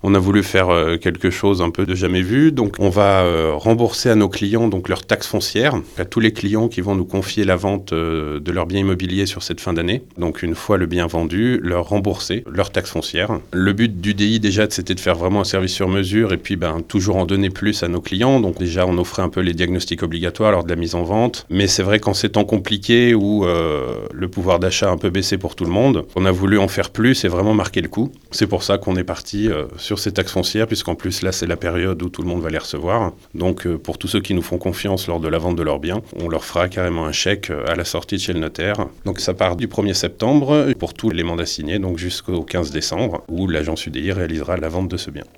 On a voulu faire quelque chose un peu de jamais vu. Donc, on va rembourser à nos clients donc leur taxe foncière, à tous les clients qui vont nous confier la vente de leurs biens immobiliers sur cette fin d'année. Donc, une fois le bien vendu, leur rembourser leur taxe foncière. Le but du DI, déjà, c'était de faire vraiment un service sur mesure et puis toujours en donner plus à nos clients. Donc, déjà, on offrait un peu les diagnostics obligatoires lors de la mise en vente. Mais c'est vrai qu'en ces temps compliqués où le pouvoir d'achat a un peu baissé pour tout le monde, on a voulu en faire plus et vraiment marquer le coup. C'est pour ça qu'on est parti sur ces taxes foncières, puisqu'en plus là c'est la période où tout le monde va les recevoir. Donc pour tous ceux qui nous font confiance lors de la vente de leurs biens, on leur fera carrément un chèque à la sortie de chez le notaire. Donc ça part du 1er septembre pour tous les mandats signés, donc jusqu'au 15 décembre, où l'agence UDI réalisera la vente de ce bien.